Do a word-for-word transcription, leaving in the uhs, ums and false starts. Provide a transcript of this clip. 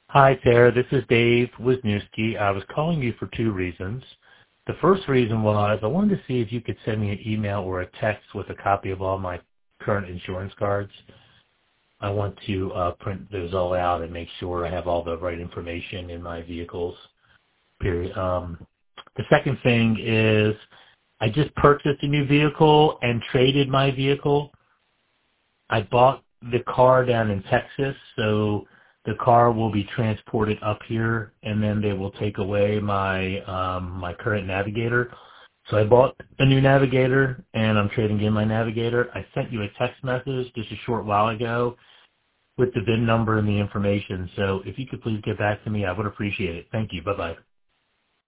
Hi, Sarah. This is Dave Wisniewski. I was calling you for two reasons. The first reason was I wanted to see if you could send me an email or a text with a copy of all my current insurance cards. I want to uh, print those all out and make sure I have all the right information in my vehicles, period. Um, the second thing is I just purchased a new vehicle and traded my vehicle. I bought the car down in Texas, so the car will be transported up here, and then they will take away my um, my current Navigator. So I bought a new Navigator, and I'm trading in my Navigator. I sent you a text message just a short while ago with the V I N number and the information. So if you could please get back to me, I would appreciate it. Thank you. Bye-bye.